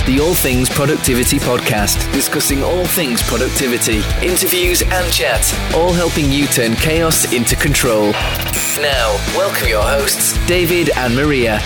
the All Things Productivity podcast, discussing all things productivity, interviews and chat, all helping you turn chaos into control. Now, welcome your hosts, David and Maria.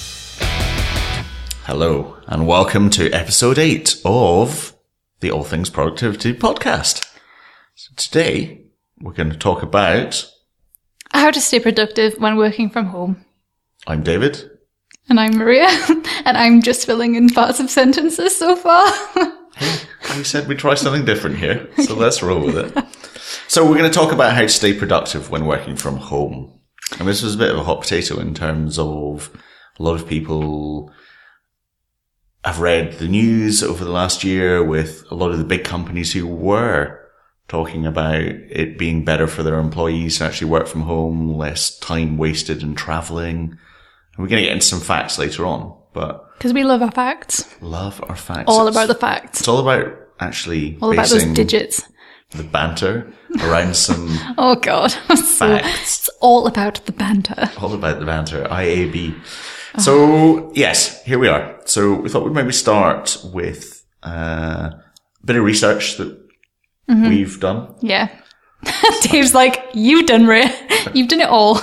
Hello, and welcome to episode 8 of the All Things Productivity podcast. So today, we're going to talk about how to stay productive when working from home. I'm David. And I'm Maria. And I'm just filling in parts of sentences so far. Hey, we said we'd try something different here, so let's roll with it. So we're going to talk about how to stay productive when working from home. And this was a bit of a hot potato in terms of a lot of people have read the news over the last year with a lot of the big companies who were talking about it being better for their employees to actually work from home, less time wasted in traveling. And we're going to get into some facts later on, but because we love our facts. Love our facts. All about the facts. It's all about actually all about those digits. The banter around some oh God. Facts. It's all about the banter. All about the banter. IAB. So, yes, here we are. So we thought we'd maybe start with a bit of research that we've done. Yeah. Dave's like, you've done, Ray. You've done it all.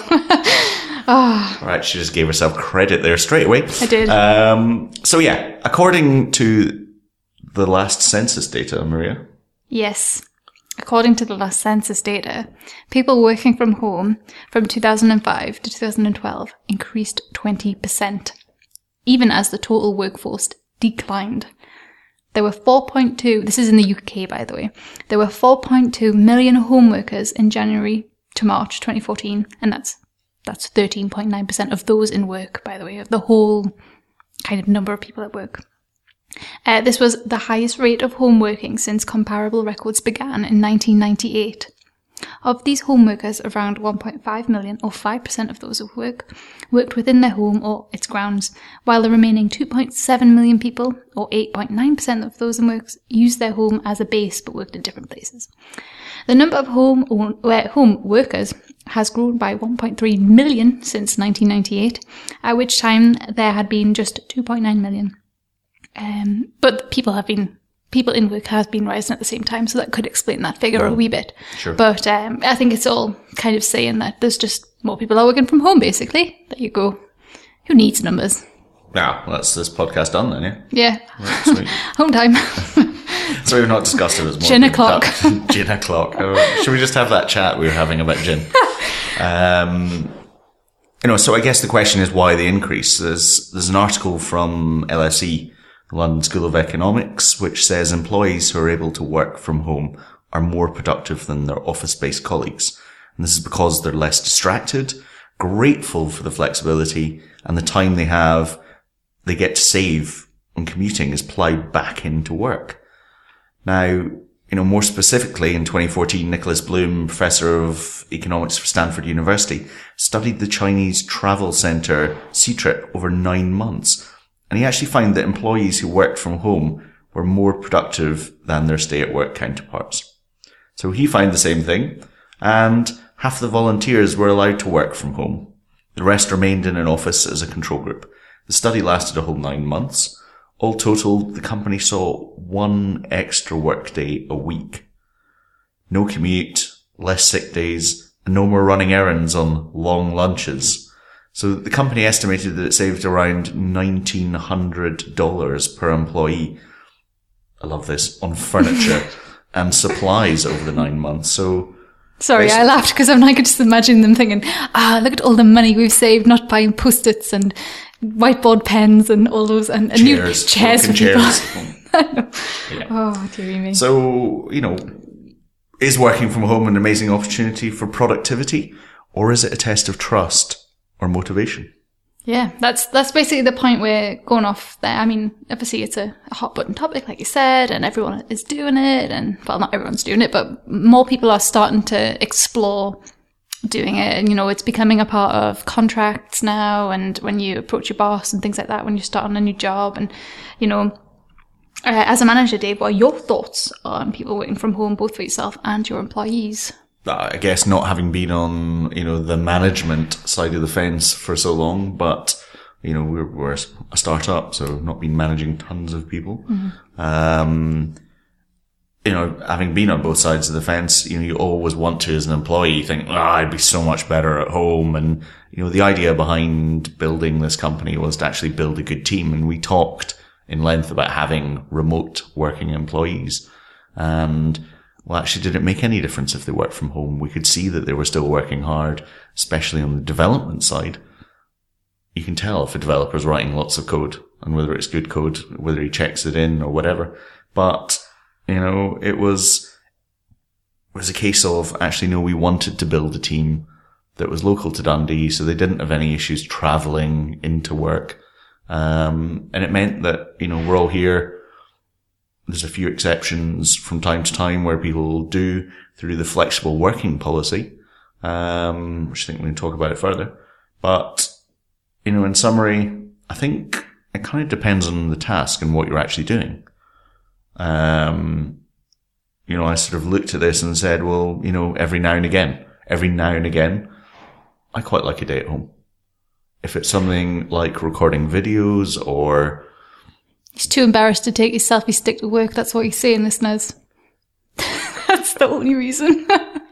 All right, she just gave herself credit there straight away. I did. So, yeah, according to the last census data, Maria. Yes. According to the last census data, people working from home from 2005 to 2012 increased 20%, even as the total workforce declined. There were 4.2, this is in the UK by the way, there were 4.2 million home workers in January to March 2014, and that's 13.9% of those in work, by the way, of the whole kind of number of people at work. This was the highest rate of home working since comparable records began in 1998. Of these home workers, around 1.5 million, or 5% of those who worked within their home or its grounds, while the remaining 2.7 million people, or 8.9% of those in work, used their home as a base but worked in different places. The number of home workers has grown by 1.3 million since 1998, at which time there had been just 2.9 million. But people in work has been rising at the same time, so that could explain that figure a wee bit. Sure. But I think it's all kind of saying that there's just more people are working from home, basically. There you go. Who needs numbers? Now, that's this podcast done then, yeah? Yeah. Right, sweet. Home time. So we've not discussed it as more. Gin o'clock. Gin o'clock. Should we just have that chat we were having about gin? So I guess the question is why the increase. There's an article from LSE, the London School of Economics, which says employees who are able to work from home are more productive than their office-based colleagues. And this is because they're less distracted, grateful for the flexibility, and the time they get to save on commuting is ploughed back into work. Now, more specifically, in 2014, Nicholas Bloom, professor of economics for Stanford University, studied the Chinese travel center Ctrip over 9 months. And he actually found that employees who worked from home were more productive than their stay-at-work counterparts. So he found the same thing, and half the volunteers were allowed to work from home. The rest remained in an office as a control group. The study lasted a whole 9 months. All total, the company saw 1 extra workday a week. No commute, less sick days, and no more running errands on long lunches. So the company estimated that it saved around $1,900 per employee. I love this, on furniture and supplies over the 9 months. So sorry, I laughed because I could just imagine them thinking, look at all the money we've saved not buying Post-its and whiteboard pens and all those and chairs, new chairs for people. Yeah. Oh, dearie me. So, is working from home an amazing opportunity for productivity, or is it a test of trust or motivation? Yeah, that's basically the point we're going off there. I mean, obviously it's a hot button topic, like you said, and everyone is doing it, and well, not everyone's doing it, but more people are starting to explore doing it, and it's becoming a part of contracts now, and when you approach your boss and things like that when you start on a new job, and as a manager, Dave, what are your thoughts on people working from home, both for yourself and your employees? I guess not having been on, the management side of the fence for so long, but You know, we're a startup, so not been managing tons of people. You know, having been on both sides of the fence, you know, you always want to, as an employee, think, I'd be so much better at home. And, you know, the idea behind building this company was to actually build a good team. And we talked in length about having remote working employees. And, well, actually, did it make any difference if they worked from home? We could see that they were still working hard, especially on the development side. You can tell if a developer's writing lots of code, and whether it's good code, whether he checks it in or whatever. But, you know, it was a case of, actually, no, we wanted to build a team that was local to Dundee, so they didn't have any issues traveling into work. And it meant that, you know, we're all here. There's a few exceptions from time to time where people do through the flexible working policy, which I think we can talk about it further. But, you know, in summary, I think it kind of depends on the task and what you're actually doing. You know, I sort of looked at this and said, well, you know, every now and again, I quite like a day at home. If it's something like recording videos or... He's too embarrassed to take his selfie stick to work. That's what he's saying, listeners. That's the only reason.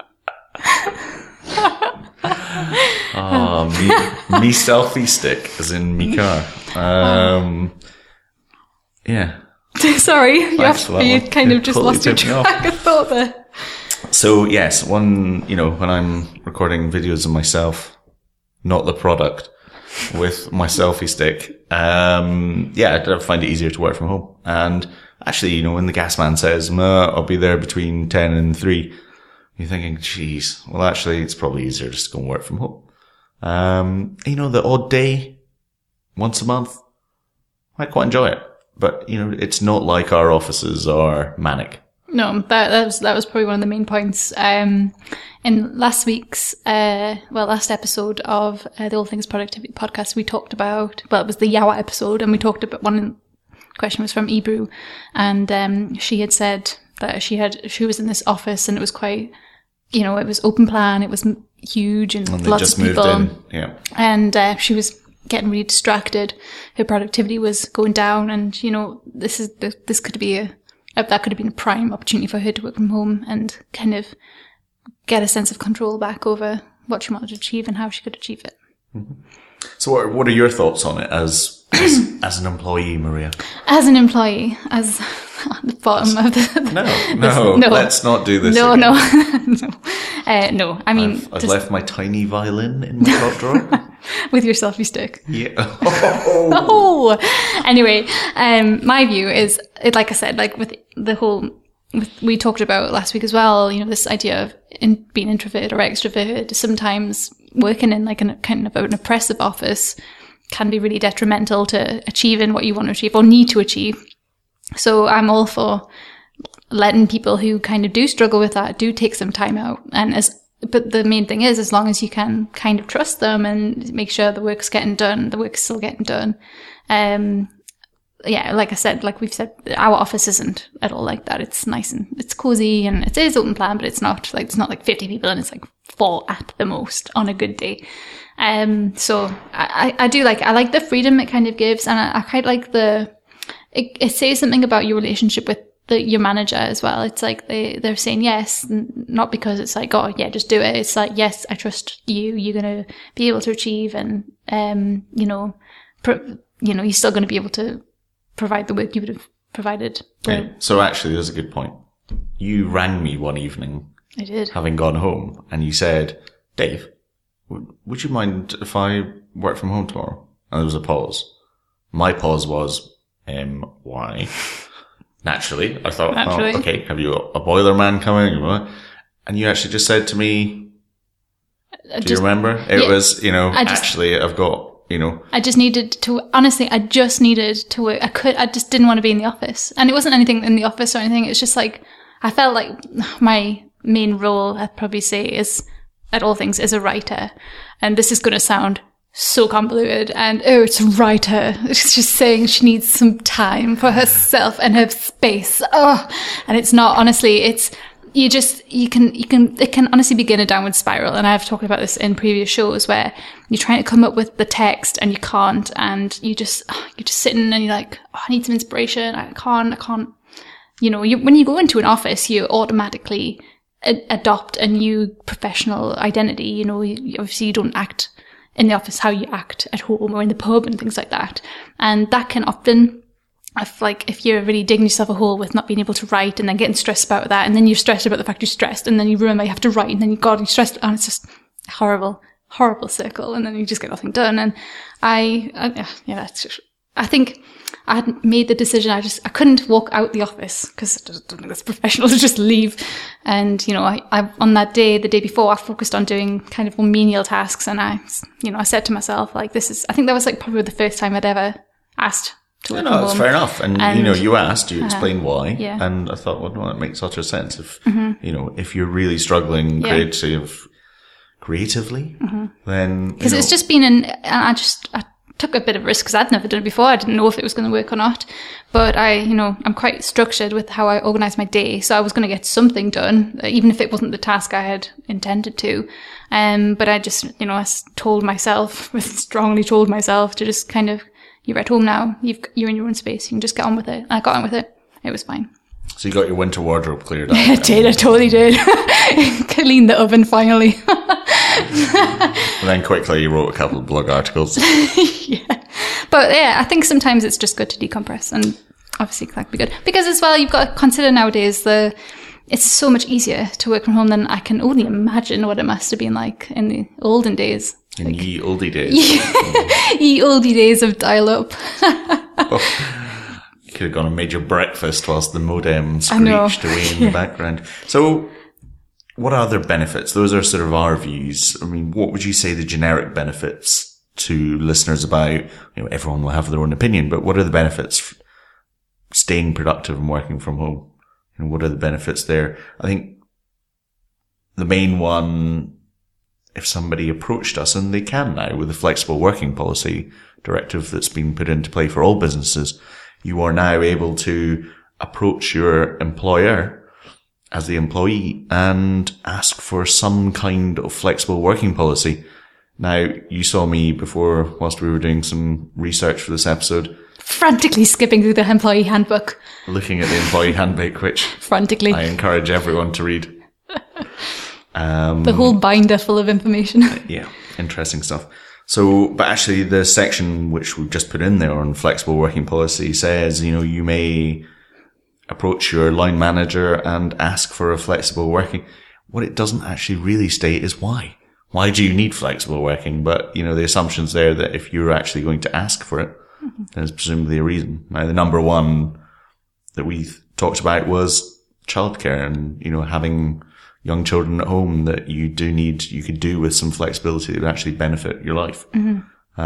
Me selfie stick, as in me car. Yeah. Sorry, you kind of just totally lost your track of thought there. So yes, when I'm recording videos of myself, not the product, with my selfie stick, I find it easier to work from home. And actually, you know, when the gas man says, I'll be there between 10 and 3, you're thinking, geez, well, actually, it's probably easier just to go and work from home. You know, the odd day, once a month, I quite enjoy it. But, you know, it's not like our offices are manic. No, that was probably one of the main points. In last episode of the All Things Productivity podcast, we talked about, well, it was the Yawa episode, and we talked about, one question was from Ebru, and she had said that she was in this office and it was quite, you know, it was open plan, it was huge and lots of people. Moved in. Yeah. And she was getting really distracted. Her productivity was going down, and you know, that could have been a prime opportunity for her to work from home and kind of get a sense of control back over what she wanted to achieve and how she could achieve it. Mm-hmm. So what are your thoughts on it as an employee, Maria? As an employee, as at the bottom of the... No, let's not do this. No. No. I mean... I've left my tiny violin in my top drawer. With your selfie stick. Yeah. Anyway, my view is, like I said, like with the whole... we talked about last week as well, you know, this idea of being introverted or extroverted. Sometimes working in like kind of an oppressive office can be really detrimental to achieving what you want to achieve or need to achieve. So I'm all for letting people who kind of do struggle with that do take some time out. But the main thing is, as long as you can kind of trust them and make sure the work's getting done, the work's still getting done. Like I said, like we've said, our office isn't at all like that. It's nice and it's cozy and it is open plan, but it's not like 50 people and it's like 4 at the most on a good day. So I like the freedom it kind of gives, and I quite like it says something about your relationship with your manager as well. It's like they're saying yes, not because it's like, oh yeah, just do it. It's like, yes, I trust you. You're going to be able to achieve, and you're still going to be able to provide the work you would have provided. Okay. So actually, there's a good point. You rang me one evening. I did. Having gone home, and you said, Dave, would you mind if I work from home tomorrow? And there was a pause. My pause was, why? Naturally, I thought, oh, okay, have you a boiler man coming? And you actually just said to me, do you remember? It was, I've got, I just needed to, honestly, work. I just didn't want to be in the office. And it wasn't anything in the office or anything. It's just like, I felt like my main role, I'd probably say, is, at All Things, is a writer. And this is going to sound so convoluted, and it's a writer. It's just saying she needs some time for herself and her space. And it's not, honestly, it's, it can honestly begin a downward spiral. And I've talked about this in previous shows where you're trying to come up with the text and you can't, and you're just sitting and you're like, oh, I need some inspiration. I can't. You know, when you go into an office, you automatically adopt a new professional identity. You know, obviously you don't act in the office how you act at home or in the pub and things like that. And that can often, if you're really digging yourself a hole with not being able to write and then getting stressed about that, and then you're stressed about the fact you're stressed, and then you remember you have to write, and then you're stressed, and it's just a horrible circle, and then you just get nothing done. And I think I had made the decision. I couldn't walk out the office because I don't think it's professional to just leave. And, you know, I on that day, the day before, I focused on doing kind of more menial tasks. And I said to myself, like, I think that was like probably the first time I'd ever asked to work from home. That's fair enough. And, you know, you asked, you explained why. Yeah. And I thought, well, no, it makes such a sense. If, you know, if you're really struggling creatively, then, because it's just been I took a bit of risk because I'd never done it before. I didn't know if it was going to work or not. But I'm quite structured with how I organise my day. So I was going to get something done, even if it wasn't the task I had intended to. But I just, I strongly told myself to just kind of, you're at home now. You're in your own space. You can just get on with it. And I got on with it. It was fine. So you got your winter wardrobe cleared out. I did. I totally did. Cleaned the oven finally. And then quickly you wrote a couple of blog articles. Yeah. But yeah, I think sometimes it's just good to decompress, and obviously that could be good. Because as well, you've got to consider nowadays it's so much easier to work from home than I can only imagine what it must have been like in the olden days. In ye oldie days. Ye oldie days of dial-up. You could have gone and made your breakfast whilst the modem screeched away in the background. So, what other benefits? Those are sort of our views. I mean, what would you say the generic benefits to listeners about, everyone will have their own opinion, but what are the benefits staying productive and working from home? And what are the benefits there? I think the main one, if somebody approached us, and they can now with the flexible working policy directive that's been put into play for all businesses, you are now able to approach your employer as the employee and ask for some kind of flexible working policy. Now, you saw me before, whilst we were doing some research for this episode, frantically skipping through the employee handbook. Looking at the employee handbook, which frantically I encourage everyone to read. The whole binder full of information. Yeah, interesting stuff. So, but actually the section which we've just put in there on flexible working policy says, you may approach your line manager and ask for a flexible working. What it doesn't actually really state is why. Why do you need flexible working? But, the assumption's there that if you're actually going to ask for it, then there's presumably a reason. Now, the number one that we talked about was childcare and, having young children at home that you could do with some flexibility that would actually benefit your life. Mm-hmm.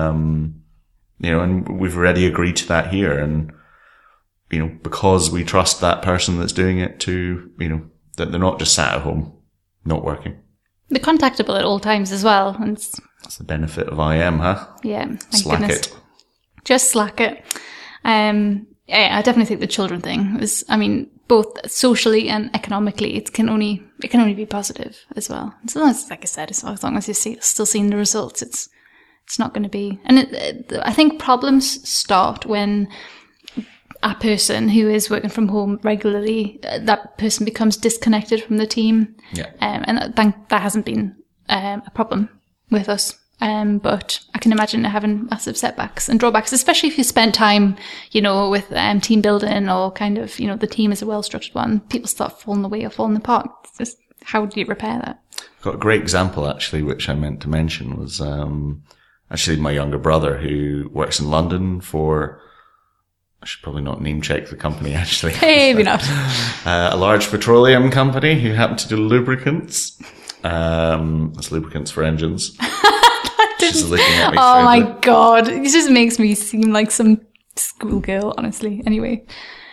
And we've already agreed to that here. And, because we trust that person that's doing it to, that they're not just sat at home, not working. They're contactable at all times as well. And that's the benefit of IM, huh? Yeah. Slack it. Just slack it. Yeah, I definitely think the children thing was, both socially and economically, it can only be positive as well. As long as, like I said, as long as you're still seeing the results, it's not going to be. And I think problems start when a person who is working from home regularly, that person becomes disconnected from the team. Yeah. And that hasn't been a problem with us. But I can imagine it having massive setbacks and drawbacks, especially if you spend time, with team building or kind of, the team is a well-structured one. People start falling away or falling apart. It's just, how do you repair that? Got a great example, actually, which I meant to mention was actually my younger brother who works in London for, I should probably not name check the company, actually. Maybe not. A large petroleum company who happen to do lubricants. That's lubricants for engines. She's looking at me. Oh my God. It just makes me seem like some schoolgirl, honestly. Anyway.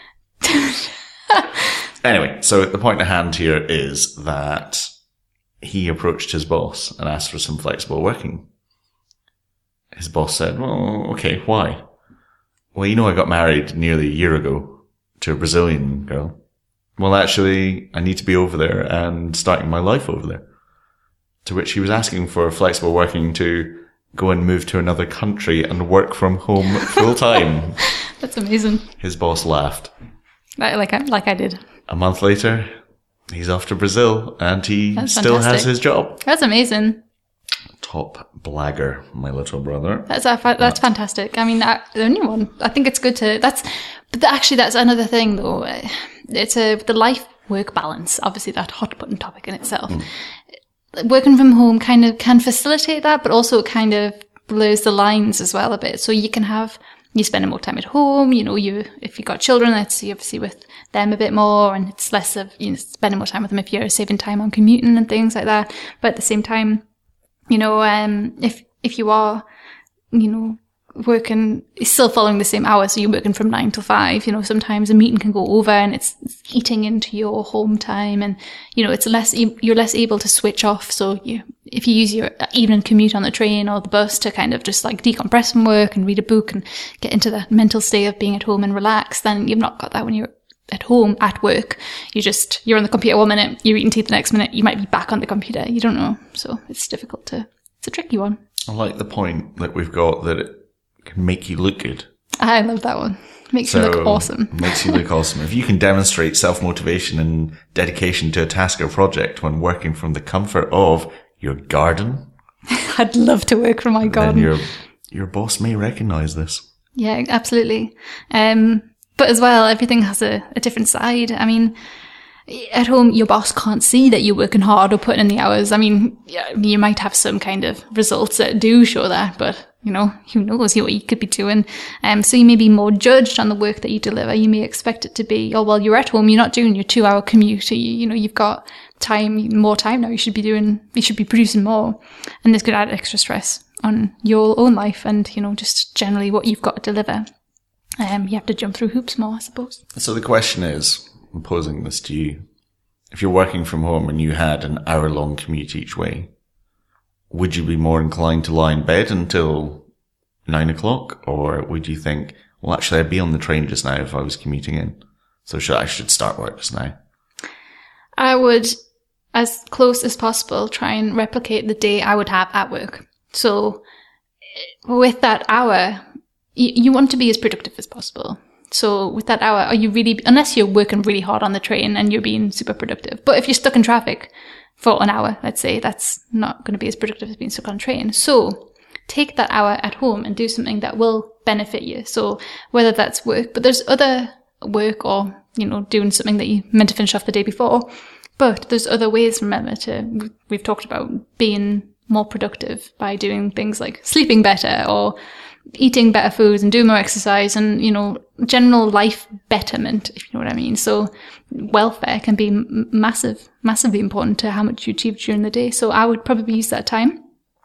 Anyway, so the point at hand here is that he approached his boss and asked for some flexible working. His boss said, well, okay, why? Well, I got married nearly a year ago to a Brazilian girl. well, actually, I need to be over there and starting my life over there. To which he was asking for flexible working to go and move to another country and work from home full time. That's amazing. His boss laughed. Like I did. A month later, he's off to Brazil and he still has his job. That's amazing. Top blagger, my little brother. That's fantastic. I mean, the only one. I think it's good to. That's another thing though. It's the life-work balance. Obviously, that hot button topic in itself. Working from home kind of can facilitate that, but also kind of blurs the lines as well a bit. So you spend more time at home. If you've got children, that's obviously with them a bit more, and it's less of spending more time with them if you're saving time on commuting and things like that. But at the same time, if you are, working, still following the same hours, so you're working from 9 till 5, sometimes a meeting can go over and it's eating into your home time, and, you're less able to switch off. So if you use your evening commute on the train or the bus to kind of just like decompress from work and read a book and get into that mental state of being at home and relax, then you've not got that when you're at home, at work. You're on the computer 1 minute, you're eating tea the next minute, you might be back on the computer. You don't know. So it's it's a tricky one. I like the point that we've got that it can make you look good. I love that one. Makes you look awesome. Makes you look awesome. If you can demonstrate self-motivation and dedication to a task or project when working from the comfort of your garden. I'd love to work from my garden. Then your boss may recognize this. Yeah, absolutely. But as well, everything has a different side. I mean, at home, your boss can't see that you're working hard or putting in the hours. I mean, you might have some kind of results that do show that, but, who knows what you could be doing. So you may be more judged on the work that you deliver. You may expect it to be, you're at home, you're not doing your 2-hour commute. You've got more time now. You should be producing more. And this could add extra stress on your own life and, just generally what you've got to deliver. You have to jump through hoops more, I suppose. So the question is, I'm posing this to you. If you're working from home and you had an hour-long commute each way, would you be more inclined to lie in bed until 9 o'clock? Or would you think, well, actually, I'd be on the train just now if I was commuting in. So I should start work just now. I would, as close as possible, try and replicate the day I would have at work. So with that hour, you want to be as productive as possible. So with that hour, unless you're working really hard on the train and you're being super productive. But if you're stuck in traffic for an hour, let's say, that's not going to be as productive as being stuck on a train. So take that hour at home and do something that will benefit you. So whether that's work, but there's other work or, doing something that you meant to finish off the day before. But there's other ways, remember, we've talked about being more productive by doing things like sleeping better or eating better foods and doing more exercise and, general life betterment, if you know what I mean. So welfare can be massively important to how much you achieve during the day. So I would probably use that time.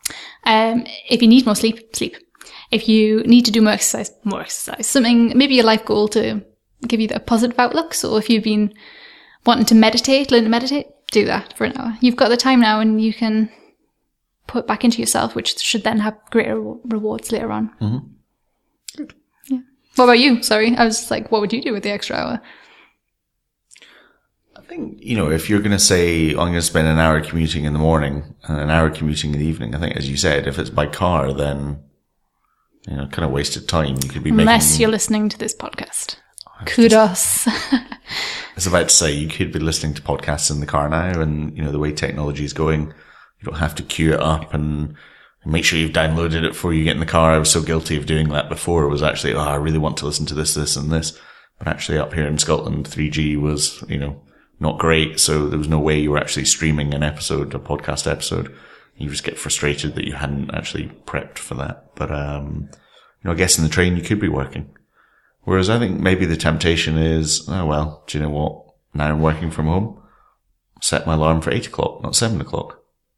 If you need more sleep. If you need to do more exercise. Something, maybe a life goal to give you a positive outlook. So if you've been wanting to learn to meditate, do that for an hour. You've got the time now and you can put back into yourself, which should then have greater rewards later on. Mm-hmm. Good. Yeah. What about you? Sorry, I was like, what would you do with the extra hour? I think, if you're going to say, I'm going to spend an hour commuting in the morning and an hour commuting in the evening, I think, as you said, if it's by car, then, kind of wasted time. You could be Unless you're listening to this podcast. Kudos. I was about to say, you could be listening to podcasts in the car now, and, the way technology is going, you don't have to queue it up and make sure you've downloaded it before you get in the car. I was so guilty of doing that before. It was actually, I really want to listen to this, this, and this. But actually up here in Scotland, 3G was, not great. So there was no way you were actually streaming a podcast episode. You just get frustrated that you hadn't actually prepped for that. But, I guess in the train you could be working. Whereas I think maybe the temptation is, do you know what? Now I'm working from home. Set my alarm for 8 o'clock, not 7 o'clock.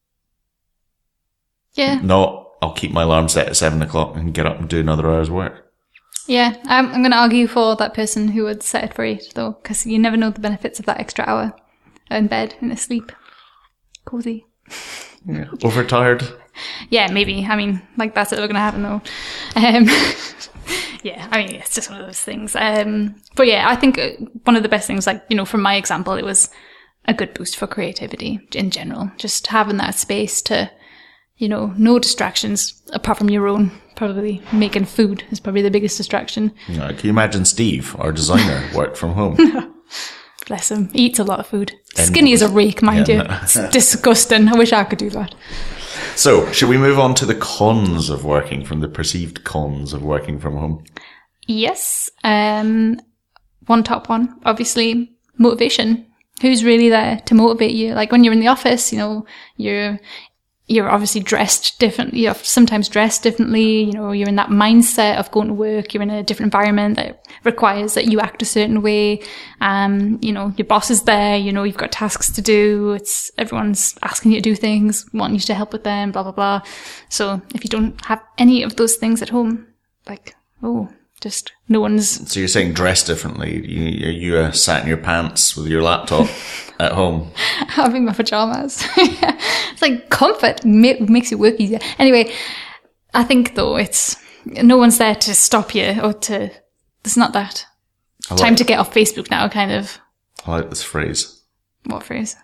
Yeah. Not, I'll keep my alarm set at 7 o'clock and get up and do another hour's work. Yeah, I'm going to argue for that person who would set it for 8, though, because you never know the benefits of that extra hour in bed, in a sleep. Cozy. Yeah. Overtired? Yeah, maybe. I mean, that's never going to happen, though. yeah, I mean, it's just one of those things. But yeah, I think one of the best things, like, you know, from my example, it was a good boost for creativity in general. Just having that space to, you know, no distractions apart from your own. Probably making food is probably the biggest distraction. Yeah, can you imagine Steve, our designer, work from home? Bless him. He eats a lot of food. Skinny as a rake, mind you. It's disgusting. I wish I could do that. So, should we move on to the cons of working from the perceived cons of working from home? Yes. One top one, obviously, motivation. Who's really there to motivate you? Like when you're in the office, you know, you're obviously dressed differently. You're sometimes dressed differently. You know, you're in that mindset of going to work. You're in a different environment that requires that you act a certain way. You know, your boss is there. You know, you've got tasks to do. Everyone's asking you to do things, wanting you to help with them, blah, blah, blah. So if you don't have any of those things at home, like, just no one's... So you're saying dress differently. You sat in your pants with your laptop at home. Having my pajamas. It's like comfort makes it work easier. Anyway, I think though no one's there to stop you or to... It's not that. Time to get off Facebook now, kind of. I like this phrase. What phrase?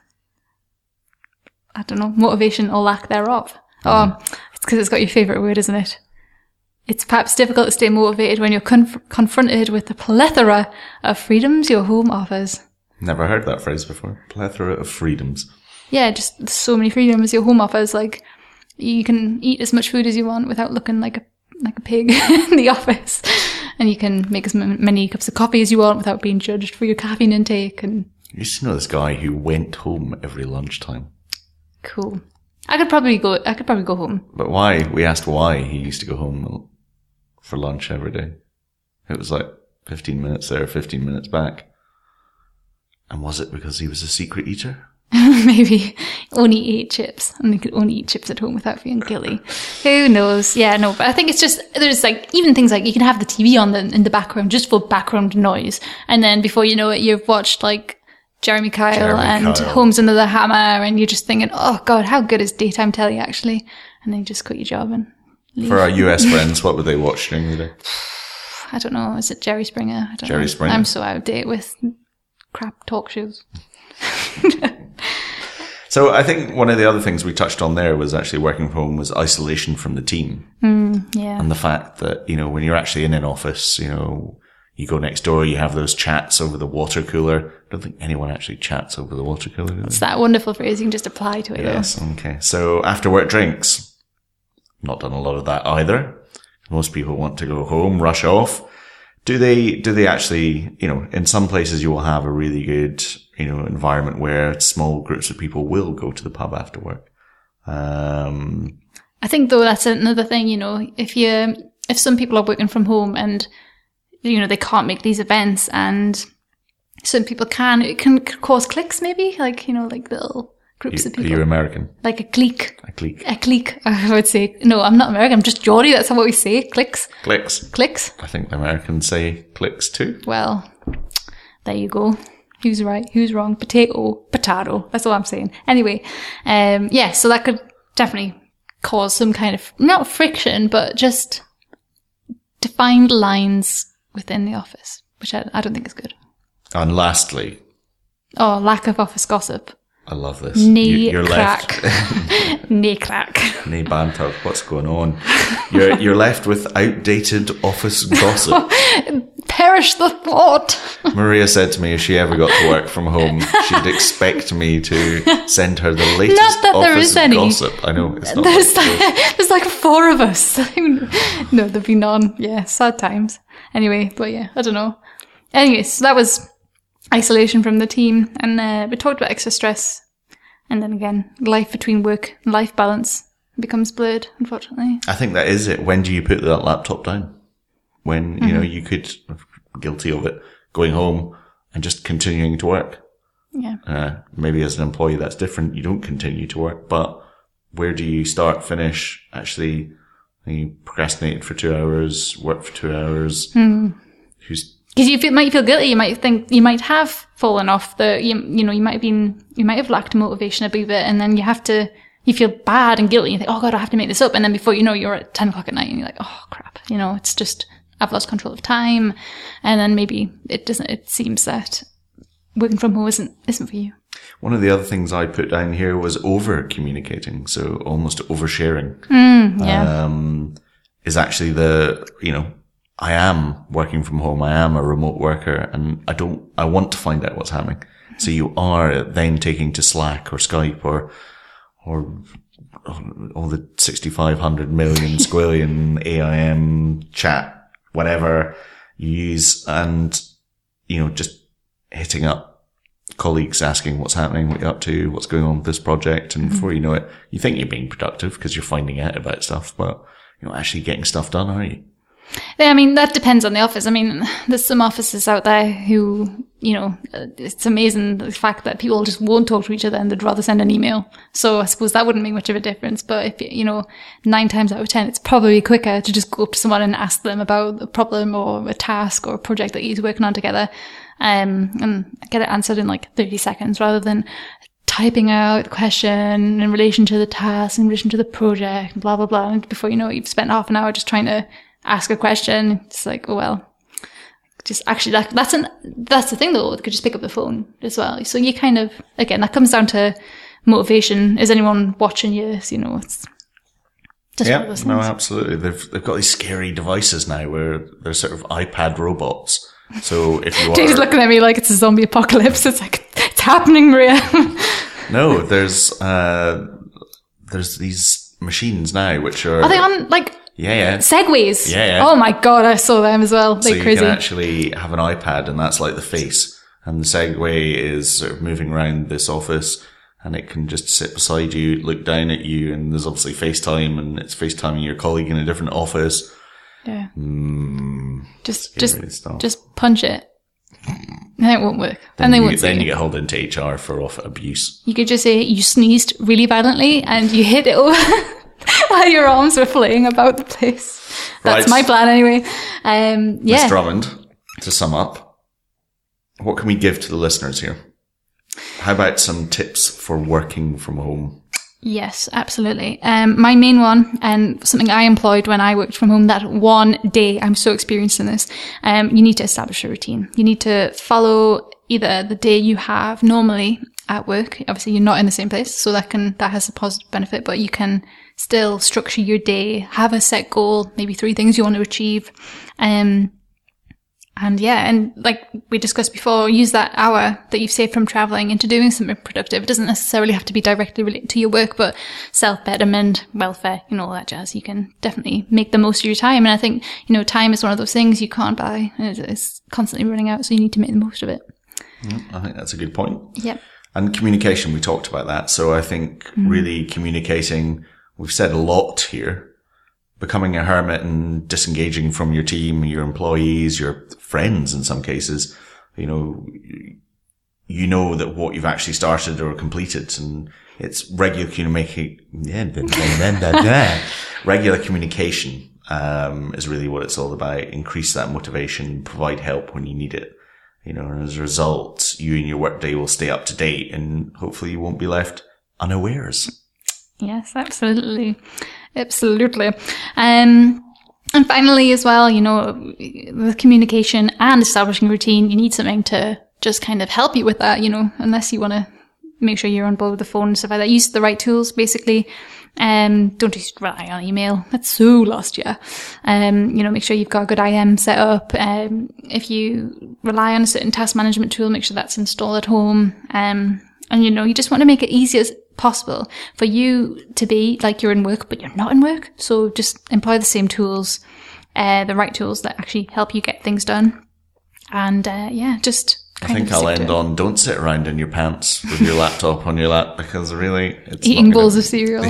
I don't know. Motivation or lack thereof. Oh, it's because it's got your favourite word, isn't it? It's perhaps difficult to stay motivated when you're confronted with the plethora of freedoms your home offers. Never heard that phrase before. Plethora of freedoms. Yeah, just so many freedoms your home offers. Like, you can eat as much food as you want without looking like a pig in the office. And you can make as many cups of coffee as you want without being judged for your caffeine intake. And you used to know this guy who went home every lunchtime. Cool. I could probably go home. But why? We asked why he used to go home for lunch every day. It was like 15 minutes there, 15 minutes back. And was it because he was a secret eater? Maybe only ate chips, and he could only eat chips at home without feeling guilty. Who knows? Yeah, no, but I think it's just, there's like, even things like you can have the TV on in the background just for background noise. And then before you know it, you've watched like Jeremy Kyle and Homes Under the Hammer, and you're just thinking, oh God, how good is daytime telly actually? And then you just quit your job and leave. For our US friends, what would they watch during the day? I don't know. Is it Jerry Springer? I don't know. Jerry Springer. I'm so out of date with crap talk shows. So I think one of the other things we touched on there was actually working from home was isolation from the team. Yeah. And the fact that, you know, when you're actually in an office, you know, you go next door, you have those chats over the water cooler. I don't think anyone actually chats over the water cooler. It's that wonderful phrase. You can just apply to it. Yes. Though. Okay. So after work drinks, not done a lot of that either. Most people want to go home, rush off. Do they actually, you know, in some places you will have a really good, you know, environment where small groups of people will go to the pub after work. I think though that's another thing, you know, if some people are working from home and, you know, they can't make these events and some people it can cause cliques maybe, like, you know, like little groups of people. Are you American? Like a clique. A clique. A clique, I would say. No, I'm not American. I'm just Geordie. That's what we say. Cliques. Cliques. Cliques. I think the Americans say cliques too. Well, there you go. Who's right? Who's wrong? Potato. That's all I'm saying. Anyway, yeah, so that could definitely cause some kind of, not friction, but just defined lines within the office, which I don't think is good. And lastly. Oh, lack of office gossip. I love this. You're left. Knee crack. Knee banter. What's going on? You're left with outdated office gossip. Perish the thought. Maria said to me, if she ever got to work from home, she'd expect me to send her the latest not that office there is any. gossip. I know it's not. There's like 4 of us. No, there'd be none. Yeah, sad times. Anyway, but yeah, I don't know. Anyway, so that was isolation from the team, and we talked about extra stress, and then again, life between work and life balance becomes blurred, unfortunately. I think that is it. When do you put that laptop down? When, you know, you could, guilty of it, going home and just continuing to work. Yeah. Maybe as an employee that's different. You don't continue to work, but where do you start, finish? Actually, you procrastinated for 2 hours, work for 2 hours. Because you might feel guilty. You might think you might have fallen off you might have lacked motivation a wee bit, and then you feel bad and guilty. You think, oh God, I have to make this up. And then before you know, you're at 10 o'clock at night and you're like, oh crap. You know, it's just I've lost control of time. And then maybe it seems that working from home isn't for you. One of the other things I put down here was over communicating. So almost oversharing. Is actually I am working from home. I am a remote worker, and I want to find out what's happening. So you are then taking to Slack or Skype or all the 6,500 million squillion AIM chat, whatever you use, and, just hitting up colleagues asking what's happening, what you're up to, what's going on with this project. And before you know it, you think you're being productive because you're finding out about stuff, but you're not actually getting stuff done, are you? Yeah, I mean, that depends on the office. I mean, there's some offices out there who, it's amazing the fact that people just won't talk to each other and they'd rather send an email. So I suppose that wouldn't make much of a difference. But if, 9 times out of 10, it's probably quicker to just go up to someone and ask them about a problem or a task or a project that you're working on together, and get it answered in like 30 seconds rather than typing out the question in relation to the task, in relation to the project, blah, blah, blah. And before you know it, you've spent half an hour just trying to ask a question. It's like, oh well, just actually that's the thing though. You could just pick up the phone as well. So you kind of, again, that comes down to motivation. Is anyone watching you? It's just one of those things. No, absolutely. They've got these scary devices now where they're sort of iPad robots. So if you are, Jay's looking at me like it's a zombie apocalypse. It's like, it's happening, Maria. No, there's these machines now which are they on like? Yeah. Segways. Yeah. Oh my God, I saw them as well. They're so you crazy. can actually have an iPad and that's like the face. And the Segway is sort of moving around this office and it can just sit beside you, look down at you, and there's obviously FaceTime, and it's FaceTiming your colleague in a different office. Yeah. Stuff. Just punch it. And it won't work. Then and you get hauled into HR for abuse. You could just say you sneezed really violently and you hit it over while your arms were flaying about the place. That's my plan anyway. Ms. Drummond, to sum up, what can we give to the listeners here? How about some tips for working from home? Yes, absolutely. My main one, and something I employed when I worked from home, that one day, I'm so experienced in this, you need to establish a routine. You need to follow either the day you have normally at work. Obviously, you're not in the same place, so that has a positive benefit, but you can still structure your day, have a set goal, maybe 3 things you want to achieve. And like we discussed before, use that hour that you've saved from traveling into doing something productive. It doesn't necessarily have to be directly related to your work, but self-betterment, welfare, all that jazz. You can definitely make the most of your time. And I think, time is one of those things you can't buy, and it's constantly running out. So you need to make the most of it. I think that's a good point. Yep. And communication, we talked about that. So I think really communicating, we've said a lot here. Becoming a hermit and disengaging from your team, your employees, your friends in some cases, you know that what you've actually started or completed, and it's regular regular communication is really what it's all about. Increase that motivation, provide help when you need it. And as a result, you and your workday will stay up to date, and hopefully you won't be left unawares. Yes, absolutely. Absolutely. And finally as well, with communication and establishing a routine, you need something to just kind of help you with that, unless you want to make sure you're on board with the phone and stuff like that. Use the right tools, basically. Don't just rely on email. That's so last year. Make sure you've got a good IM set up. If you rely on a certain task management tool, make sure that's installed at home. And you just want to make it easy as possible for you to be like you're in work, but you're not in work. So just employ the same tools, the right tools that actually help you get things done. And just I think I'll end on, don't sit around in your pants with your laptop on your lap, because really it's eating bowls of cereal.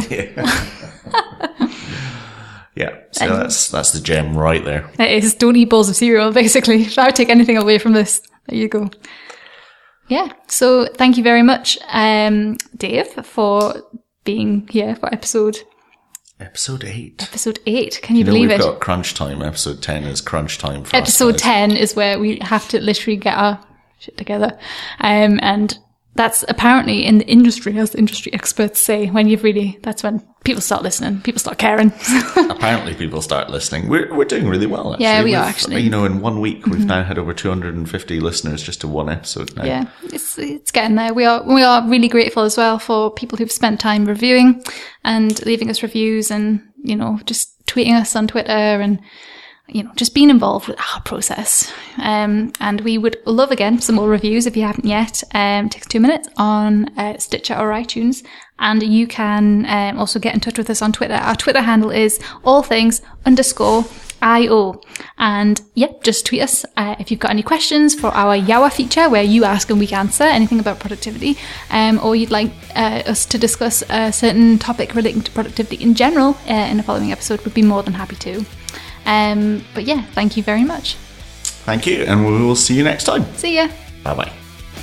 Yeah. So that's the gem right there. It is. Don't eat bowls of cereal, basically. If I would take anything away from this, there you go. Yeah. So thank you very much, Dave, for being here for episode 8. Episode 8. Can you believe it? We've got crunch time. Episode 10 is crunch time for Episode us. 10 is where we have to literally get our shit together. And that's apparently in the industry, as the industry experts say, that's when people start listening, people start caring. Apparently people start listening. We're doing really well, actually. Yeah, we are, actually. In 1 week, we've now had over 250 listeners just to one episode now. Yeah, it's getting there. We are really grateful as well for people who've spent time reviewing and leaving us reviews and, just tweeting us on Twitter and, just being involved with our process. And we would love, again, some more reviews if you haven't yet. It takes 2 minutes on Stitcher or iTunes. And you can also get in touch with us on Twitter. Our Twitter handle is allthings_IO. And just tweet us if you've got any questions for our Yawa feature where you ask and we answer anything about productivity, or you'd like us to discuss a certain topic relating to productivity in general in the following episode, we'd be more than happy to. But thank you very much. Thank you, and we will see you next time. See ya. Bye-bye.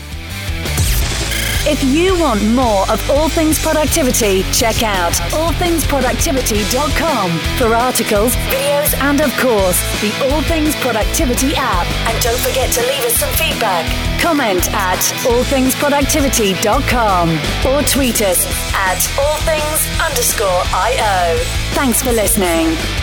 If you want more of All Things Productivity, check out allthingsproductivity.com for articles, videos, and of course, the All Things Productivity app. And don't forget to leave us some feedback. Comment at allthingsproductivity.com or tweet us at allthings_IO. Thanks for listening.